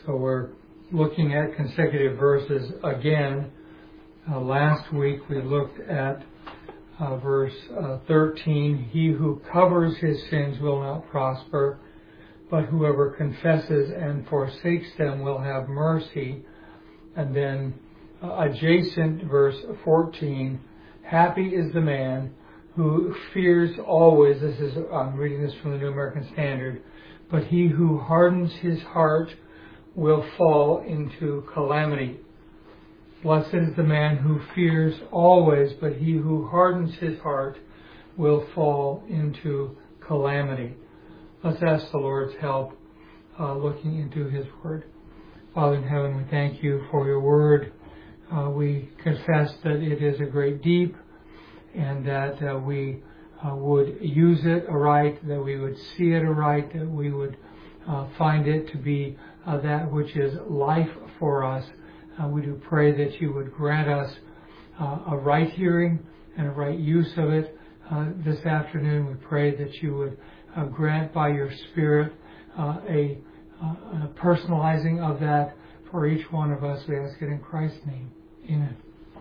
So we're looking at consecutive verses again. Last week we looked at verse 13. He who covers his sins will not prosper, but whoever confesses and forsakes them will have mercy. And then adjacent verse 14, happy is the man who fears always. I'm reading this from the New American Standard. But he who hardens his heart will fall into calamity. Blessed is the man who fears always, but he who hardens his heart will fall into calamity. Let's ask the Lord's help looking into His Word. Father in heaven, we thank You for Your Word. We confess that it is a great deep, and that we would use it aright, that we would see it aright, that we would find it to be that which is life for us. We do pray that You would grant us a right hearing and a right use of it. This afternoon we pray that You would grant by Your Spirit a personalizing of that for each one of us. We ask it in Christ's name. Amen.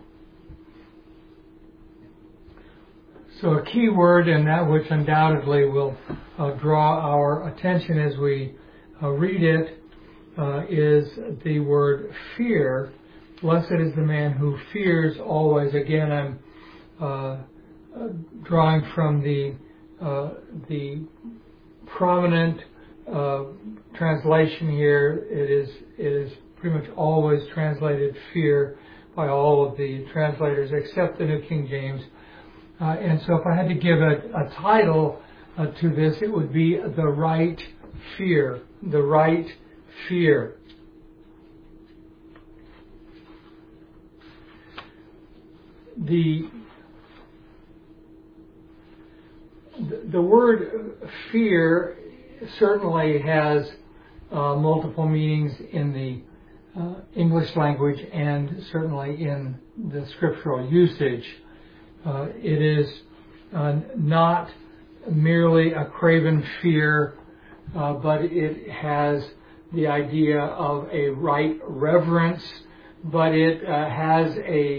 So a key word, and that which undoubtedly will draw our attention as we read it, is the word fear. Blessed is the man who fears always. Again, I'm drawing from the prominent translation here. It is pretty much always translated fear by all of the translators except the New King James. And so if I had to give a title to this, it would be The Right Fear. The Right Fear. The word fear certainly has multiple meanings in the English language and certainly in the scriptural usage. It is not merely a craven fear, but it has the idea of a right reverence, but it has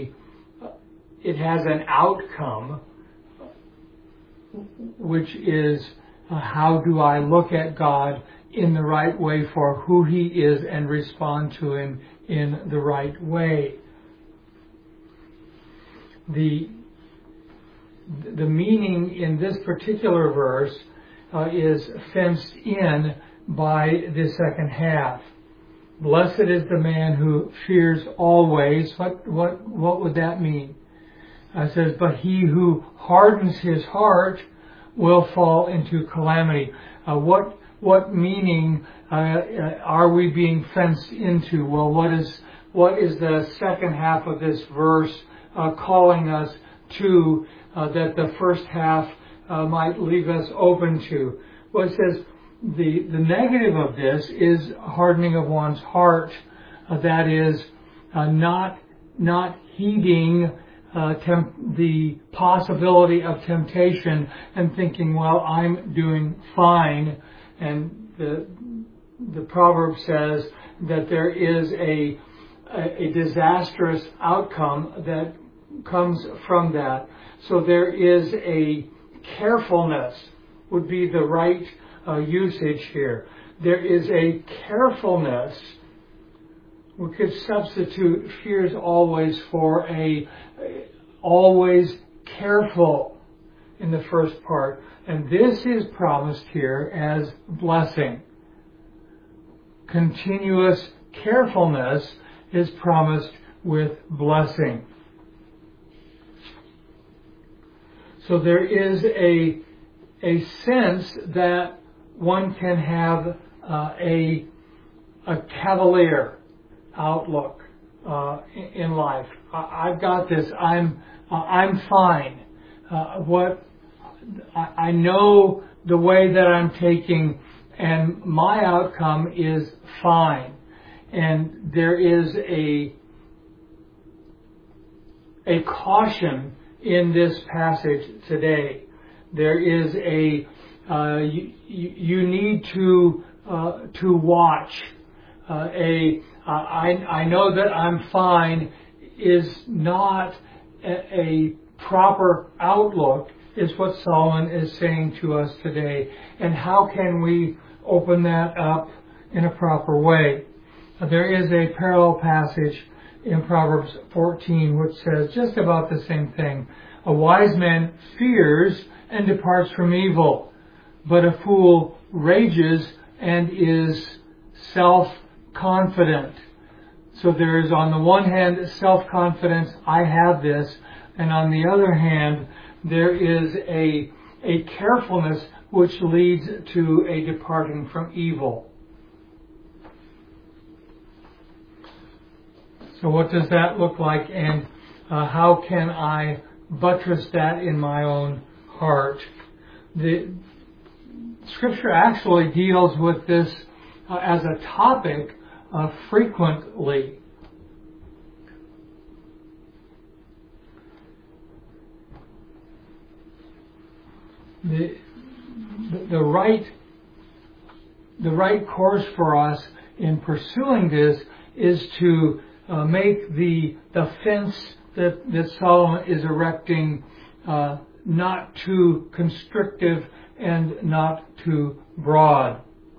an outcome, which is how do I look at God in the right way for who He is and respond to Him in the right way. The meaning in this particular verse is fenced in by the second half. Blessed is the man who fears always. What would that mean? It says, but he who hardens his heart will fall into calamity. What meaning are we being fenced into? Well, what is the second half of this verse calling us to that the first half might leave us open to? Well, it says the negative of this is hardening of one's heart. That is not heeding the possibility of temptation and thinking, well, I'm doing fine. And the proverb says that there is a disastrous outcome that comes from that. So there is a carefulness, would be the right usage here. There is a carefulness. We could substitute fears always for always careful in the first part. And this is promised here as blessing. Continuous carefulness is promised with blessing. So there is a sense that one can have a cavalier outlook in life. I've got this. I'm fine. I know the way that I'm taking, and my outcome is fine. And there is a caution in this passage today. There is you need to watch I know that I'm fine is not a proper outlook, is what Solomon is saying to us today. And how can we open that up in a proper way? There is a parallel passage in Proverbs 14 which says just about the same thing. A wise man fears and departs from evil, but a fool rages and is self-confident. So there is on the one hand self-confidence, I have this, and on the other hand there is a carefulness which leads to a departing from evil. So what does that look like, and how can I buttress that in my own heart? The Scripture actually deals with this as a topic frequently. The right course for us in pursuing this is to make the fence that Solomon is erecting not too constrictive and not too broad.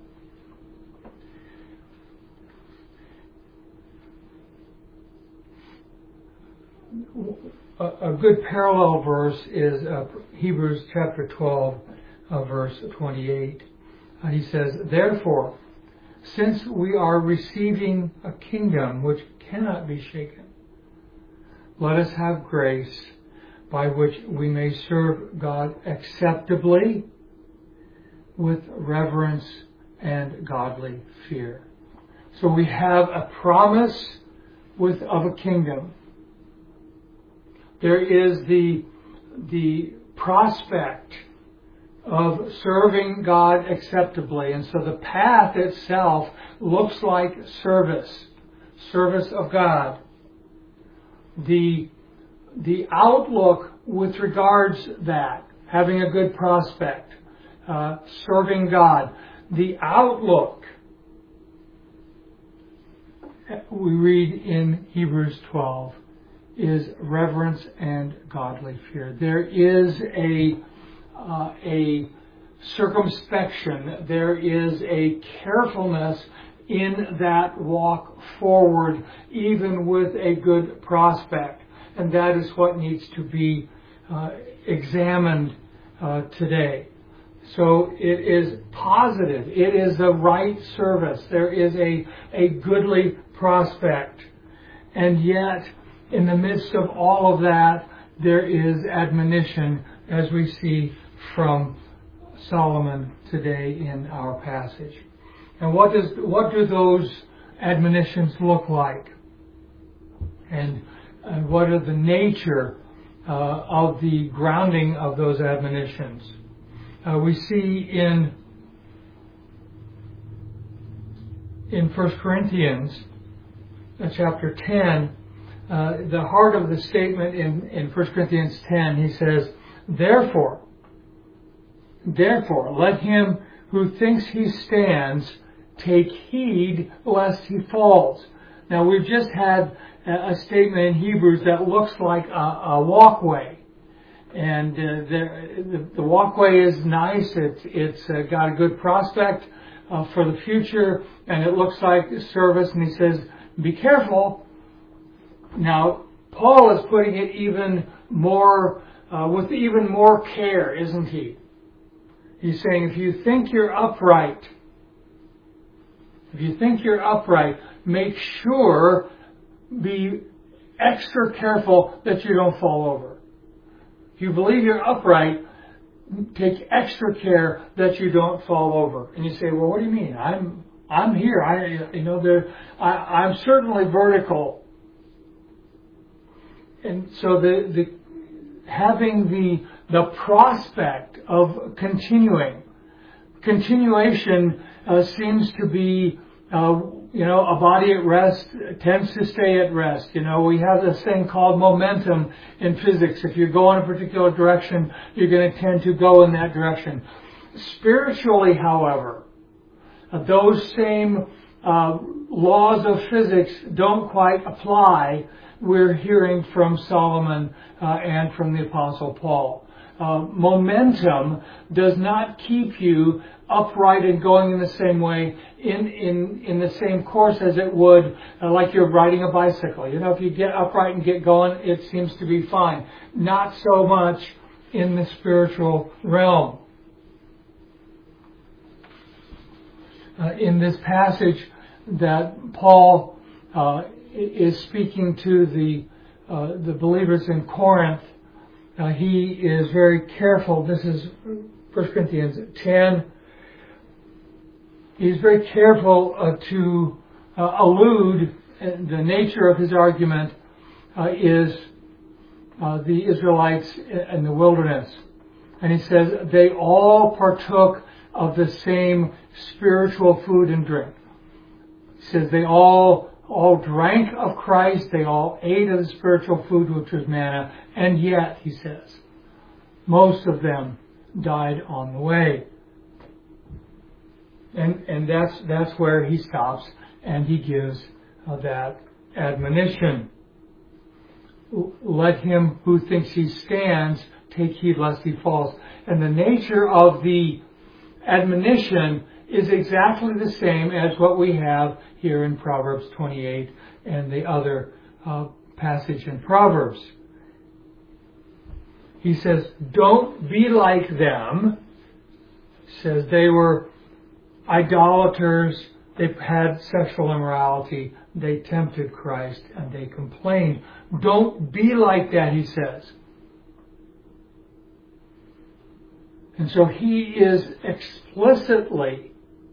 A good parallel verse is Hebrews chapter 12, verse 28. He says, "Therefore, since we are receiving a kingdom which cannot be shaken, let us have grace by which we may serve God acceptably with reverence and godly fear." So we have a promise of a kingdom. There is the prospect of serving God acceptably. And so the path itself looks like service of God. The outlook with regards to that, having a good prospect, serving God, the outlook, we read in Hebrews 12, is reverence and godly fear. There is a circumspection, there is a carefulness in that walk forward, even with a good prospect. And that is what needs to be examined today. So it is positive. It is the right service. There is a goodly prospect. And yet, in the midst of all of that, there is admonition, as we see from Solomon today in our passage. And what do those admonitions look like? And what are the nature of the grounding of those admonitions? We see in 1 Corinthians chapter 10, the heart of the statement in 1 Corinthians 10, he says, Therefore, let him who thinks he stands take heed lest he falls. Now, we've just had a statement in Hebrews that looks like a walkway. And the walkway is nice. It's got a good prospect for the future, and it looks like service. And he says, be careful. Now, Paul is putting it even more, with even more care, isn't he? He's saying, if you think you're upright, make sure, be extra careful that you don't fall over. If you believe you're upright, take extra care that you don't fall over. And you say, well, what do you mean? I'm here. I'm certainly vertical. And so having the prospect of continuation seems to be, a body at rest tends to stay at rest. We have this thing called momentum in physics. If you go in a particular direction, you're going to tend to go in that direction. Spiritually, however, those same laws of physics don't quite apply, we're hearing from Solomon and from the Apostle Paul. Momentum does not keep you upright and going in the same way, in the same course as it would like you're riding a bicycle. You know, if you get upright and get going, it seems to be fine. Not so much in the spiritual realm. In this passage that Paul is speaking to the believers in Corinth, he is very careful. This is 1 Corinthians 10. He's very careful to allude, the nature of his argument is the Israelites in the wilderness. And he says, they all partook of the same spiritual food and drink. He says they all drank of Christ, they all ate of the spiritual food, which was manna, and yet, he says, most of them died on the way. And that's where he stops, and he gives that admonition. Let him who thinks he stands take heed lest he falls. And the nature of the admonition is exactly the same as what we have here in Proverbs 28 and the other passage in Proverbs. He says, don't be like them. He says they were idolaters, they had sexual immorality, they tempted Christ, and they complained. Don't be like that, he says. And so he is explicitly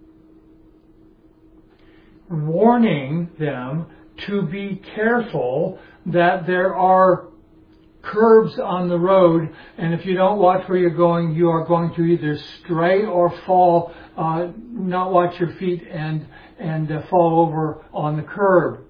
warning them to be careful that there are curbs on the road, and if you don't watch where you're going, you are going to either stray or fall, not watch your feet and fall over on the curb.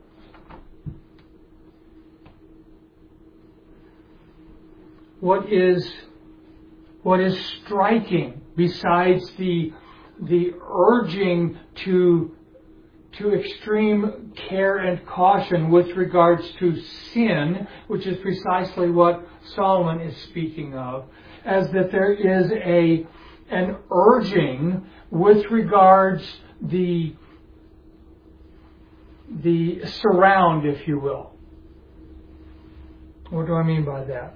What is striking, besides the urging to extreme care and caution with regards to sin, which is precisely what Solomon is speaking of, as that there is an urging with regards the surround, if you will. What do I mean by that?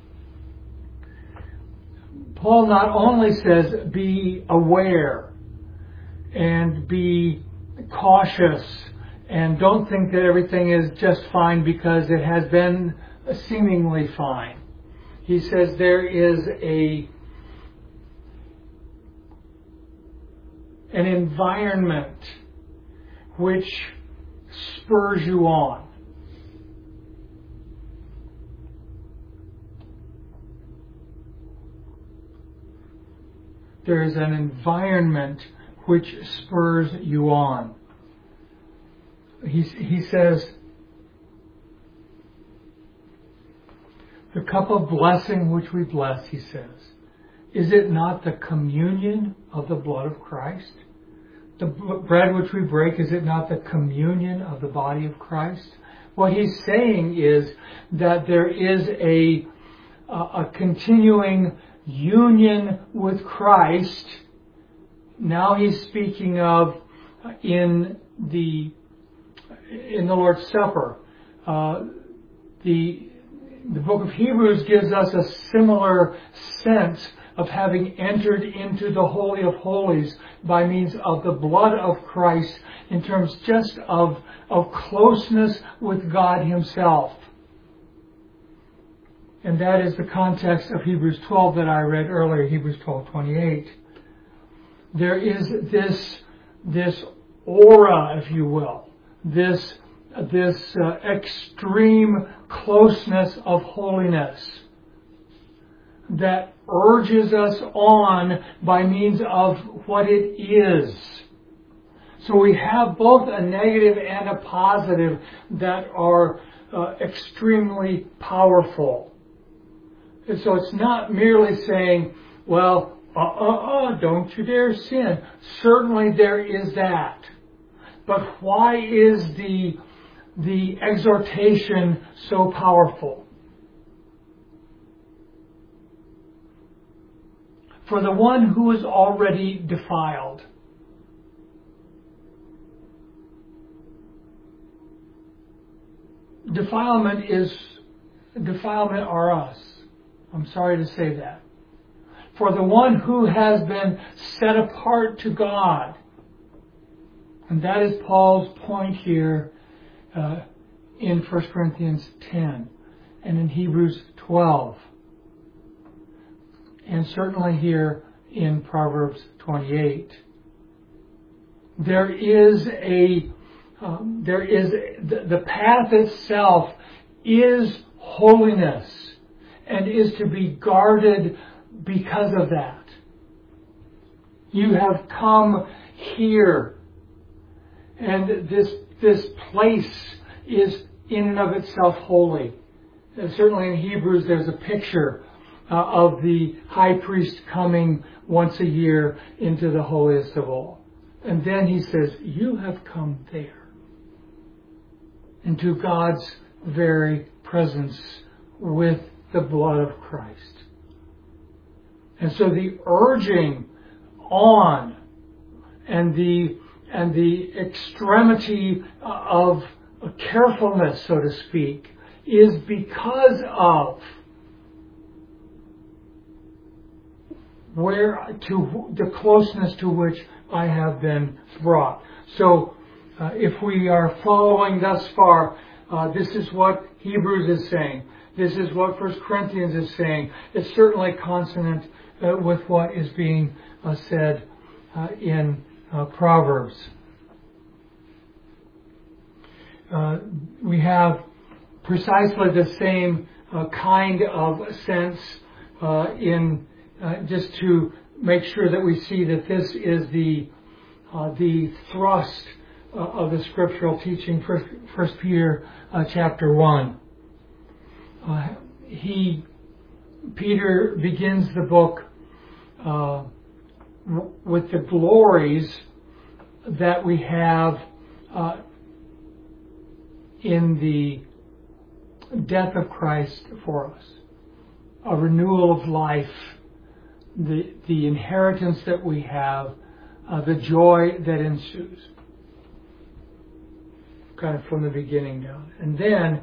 Paul not only says be aware and be cautious and don't think that everything is just fine because it has been seemingly fine. He says there is an environment which spurs you on. There is an environment which spurs you on. He says, the cup of blessing which we bless, he says, is it not the communion of the blood of Christ? The bread which we break, is it not the communion of the body of Christ? What he's saying is that there is a continuing union with Christ. Now he's speaking of in the Lord's Supper. The book of Hebrews gives us a similar sense of having entered into the Holy of Holies by means of the blood of Christ, in terms just of closeness with God Himself. And that is the context of Hebrews 12 that I read earlier, Hebrews 12:28. There is this aura, if you will, this extreme closeness of holiness that urges us on by means of what it is. So we have both a negative and a positive that are extremely powerful. And so it's not merely saying, well, don't you dare sin. Certainly there is that. But why is the exhortation so powerful? For the one who is already defiled. Defilement are us. I'm sorry to say that. For the one who has been set apart to God. And that is Paul's point here in 1 Corinthians 10 and in Hebrews 12. And certainly here in Proverbs 28. The path itself is holiness and is to be guarded because of that. You have come here, and this place is in and of itself holy. Certainly in Hebrews there's a picture of the high priest coming once a year into the holiest of all. And then he says, you have come there, into God's very presence with the blood of Christ. And so the urging on and the extremity of carefulness, so to speak, is because of the closeness to which I have been brought. So if we are following thus far, this is what Hebrews is saying. This is what 1 Corinthians is saying. It's certainly consonant with what is being said in Proverbs. We have precisely the same kind of sense in just to make sure that we see that this is the thrust of the scriptural teaching. 1 Peter chapter 1. Peter begins the book with the glories that we have in the death of Christ for us. A renewal of life, the inheritance that we have, the joy that ensues. Kind of from the beginning down. And then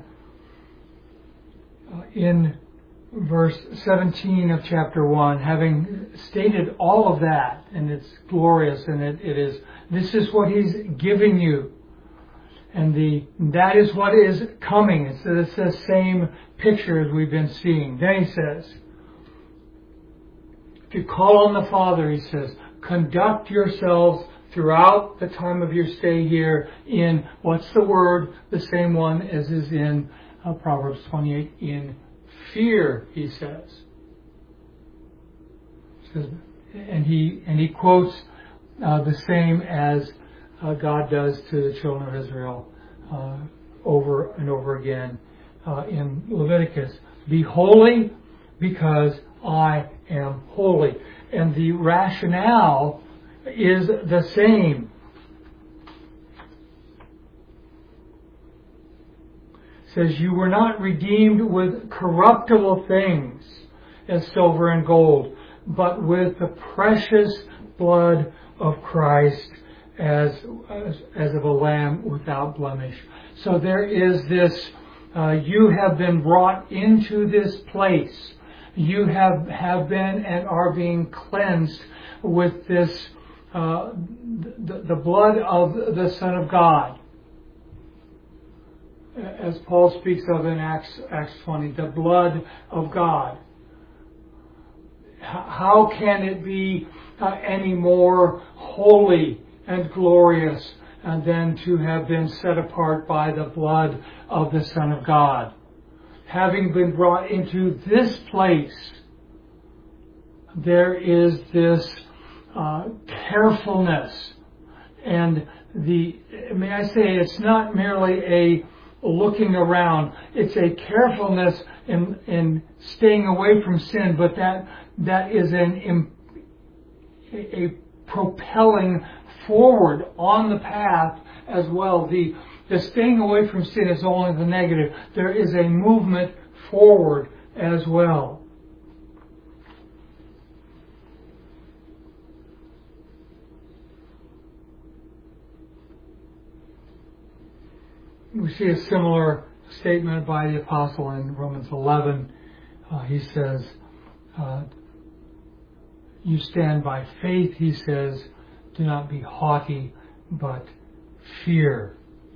in verse 17 of chapter 1, having stated all of that, and it's glorious, and this is what he's giving you, and that is what is coming. It's the same picture as we've been seeing. Then he says, if you call on the Father, he says, conduct yourselves throughout the time of your stay here in, what's the word? The same one as is in Proverbs 28, in fear, he says. And he quotes the same as God does to the children of Israel over and over again in Leviticus. Be holy because I am holy. And the rationale is the same. It says, you were not redeemed with corruptible things as silver and gold, but with the precious blood of Christ as of a lamb without blemish. So there is this, you have been brought into this place. You have been and are being cleansed with this, the blood of the Son of God. As Paul speaks of in Acts 20, the blood of God. How can it be any more holy and glorious than to have been set apart by the blood of the Son of God? Having been brought into this place, there is this carefulness, and may I say, it's not merely a looking around, it's a carefulness in staying away from sin, but that is a propelling forward on the path as well. The staying away from sin is only the negative. There is a movement forward as well. We see a similar statement by the apostle in Romans 11. He says, you stand by faith, he says, do not be haughty, but fear.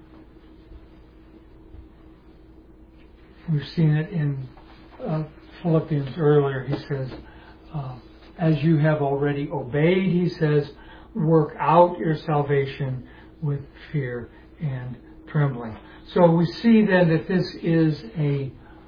We've seen it in Philippians earlier. He says, as you have already obeyed, he says, work out your salvation with fear and trembling. So we see then that this is a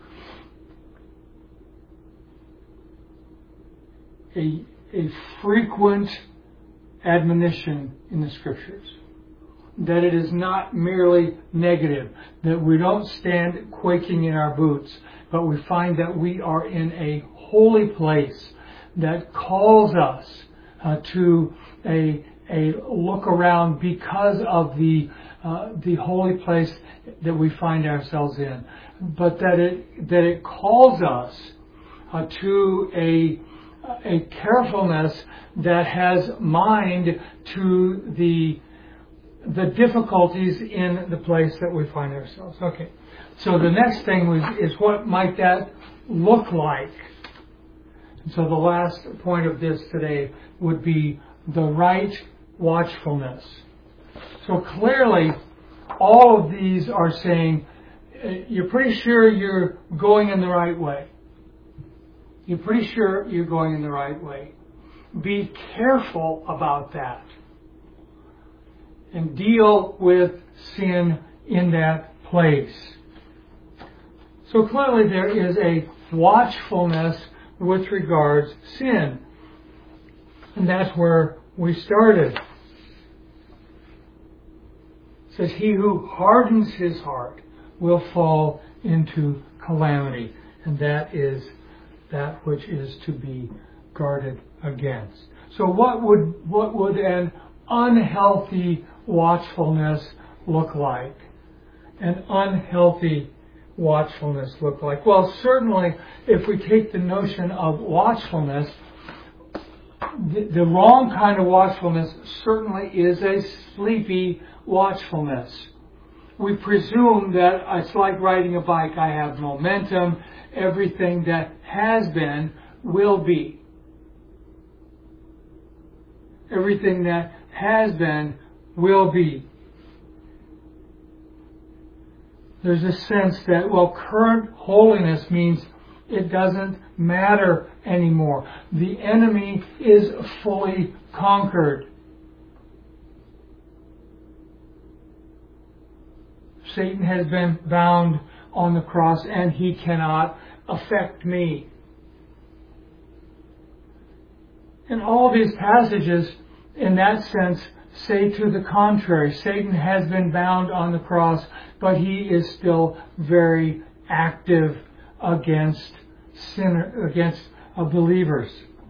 frequent admonition in the Scriptures. That it is not merely negative, that we don't stand quaking in our boots, but we find that we are in a holy place that calls us to a look around because of the holy place that we find ourselves in, but that it calls us to a carefulness that has mind to the difficulties in the place that we find ourselves. Okay, so the next thing is what might that look like? And so the last point of this today would be the right watchfulness. So clearly, all of these are saying, you're pretty sure you're going in the right way. You're pretty sure you're going in the right way. Be careful about that. And deal with sin in that place. So clearly there is a watchfulness with regards to sin. And that's where we started. It says, he who hardens his heart will fall into calamity. And that is that which is to be guarded against. So what would an unhealthy watchfulness look like? An unhealthy watchfulness look like? Well, certainly if we take the notion of watchfulness, the wrong kind of watchfulness certainly is a sleepy watchfulness. We presume that it's like riding a bike. I have momentum. Everything that has been will be. Everything that has been will be. There's a sense that, well, current holiness means it doesn't matter anymore. The enemy is fully conquered. Satan has been bound on the cross and he cannot affect me. And all these passages, in that sense, say to the contrary. Satan has been bound on the cross, but he is still very active against believers.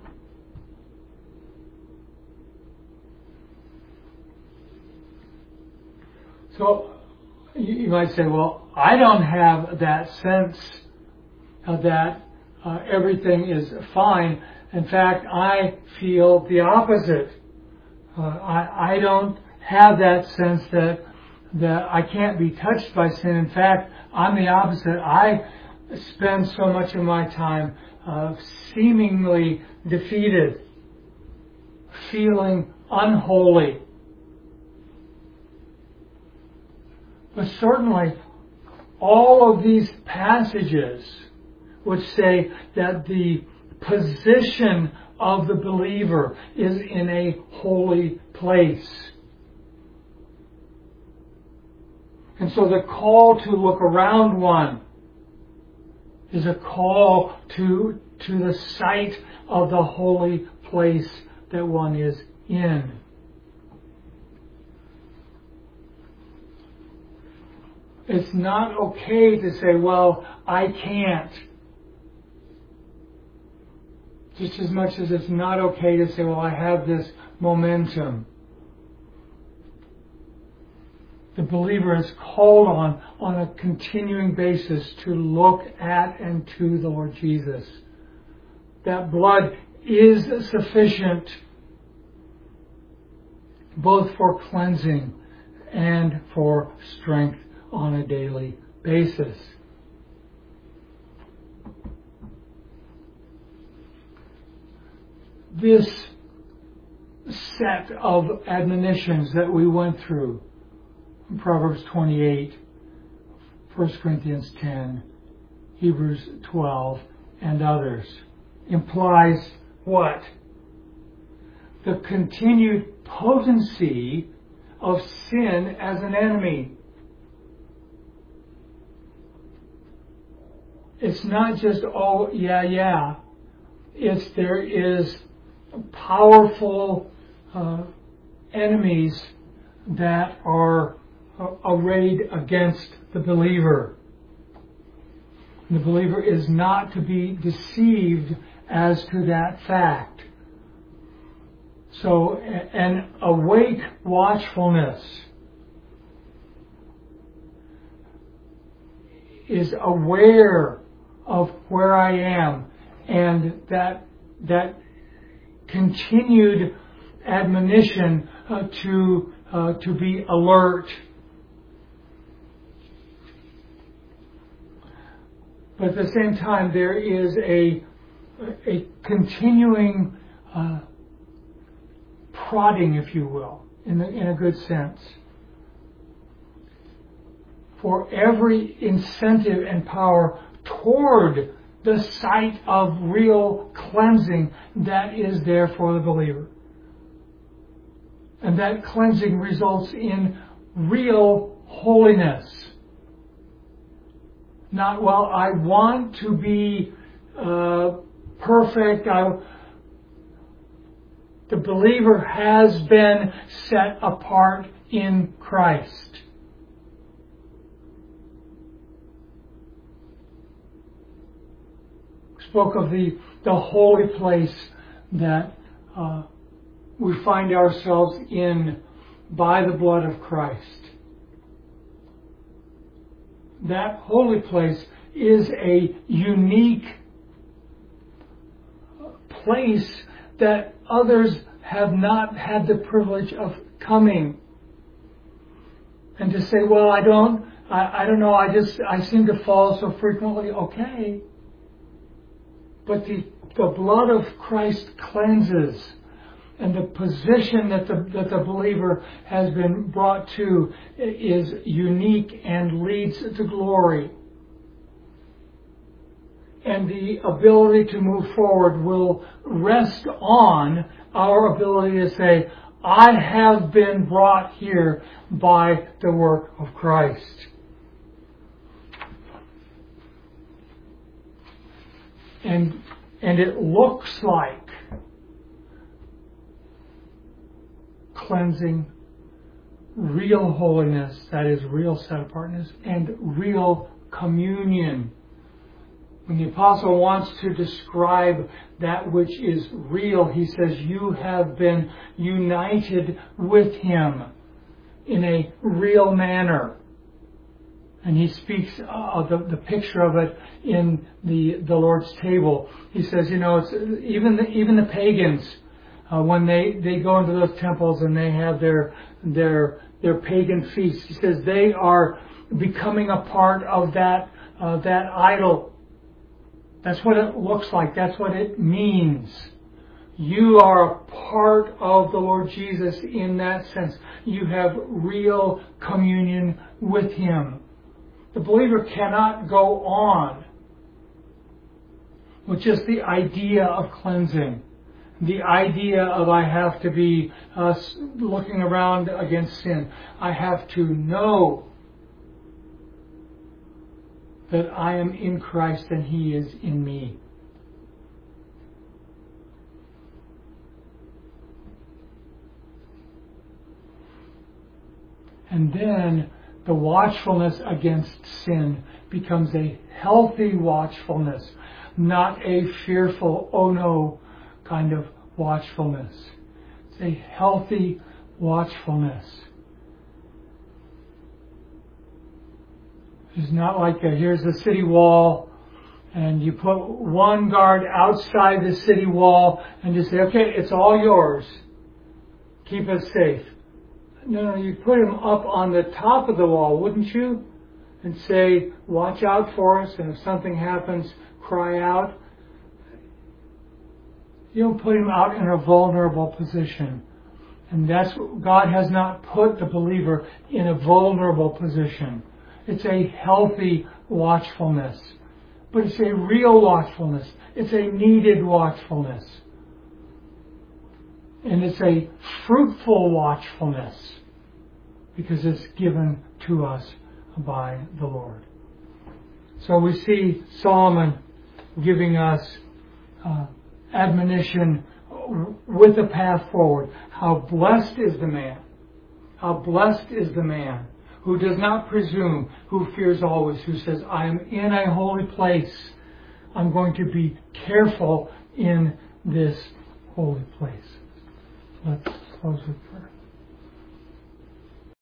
So you might say, well, I don't have that sense that everything is fine. In fact, I feel the opposite. I don't have that sense that I can't be touched by sin. In fact, I'm the opposite. I spend so much of my time seemingly defeated, feeling unholy. But certainly, all of these passages would say that the position of the believer is in a holy place. And so the call to look around one is a call to the sight of the holy place that one is in. It's not okay to say, well, I can't. Just as much as it's not okay to say, well, I have this momentum. The believer is called on a continuing basis to look at and to the Lord Jesus. That blood is sufficient both for cleansing and for strength on a daily basis. This set of admonitions that we went through, Proverbs 28, 1 Corinthians 10, Hebrews 12, and others, implies what? The continued potency of sin as an enemy. It's not just, oh, yeah. There is powerful enemies that are arrayed against the believer. The believer is not to be deceived as to that fact. So an awake watchfulness is aware of where I am, and that continued admonition to be alert. But at the same time, there is a continuing prodding, if you will, in a good sense, for every incentive and power toward the sight of real cleansing that is there for the believer. And that cleansing results in real holiness. Not, well, I want to be perfect. The believer has been set apart in Christ. Spoke of the holy place that we find ourselves in by the blood of Christ. That holy place is a unique place that others have not had the privilege of coming. And to say, well, I don't know, I seem to fall so frequently. Okay. But the blood of Christ cleanses, and the position that the believer has been brought to is unique and leads to glory. And the ability to move forward will rest on our ability to say, I have been brought here by the work of Christ. And it looks like cleansing, real holiness, that is real set-apartness, and real communion. When the apostle wants to describe that which is real, he says, you have been united with him in a real manner. And he speaks of the picture of it in the Lord's table. He says, it's even the pagans, when they go into those temples and they have their pagan feasts, he says they are becoming a part of that idol. That's what it looks like. That's what it means. You are a part of the Lord Jesus in that sense. You have real communion with him. The believer cannot go on with just the idea of cleansing, the idea of I have to be looking around against sin. I have to know that I am in Christ and he is in me. And then the watchfulness against sin becomes a healthy watchfulness, not a fearful, oh no, kind of watchfulness. It's a healthy watchfulness. It's not like here's the city wall, and you put one guard outside the city wall and you say, okay, it's all yours. Keep us safe. No, you put him up on the top of the wall, wouldn't you? And say, watch out for us, and if something happens, cry out. You don't put him out in a vulnerable position. And that's God has not put the believer in a vulnerable position. It's a healthy watchfulness. But it's a real watchfulness. It's a needed watchfulness. And it's a fruitful watchfulness because it's given to us by the Lord. So we see Solomon giving us admonition with a path forward. How blessed is the man. How blessed is the man who does not presume, who fears always, who says, I am in a holy place. I'm going to be careful in this holy place. Let's close with prayer.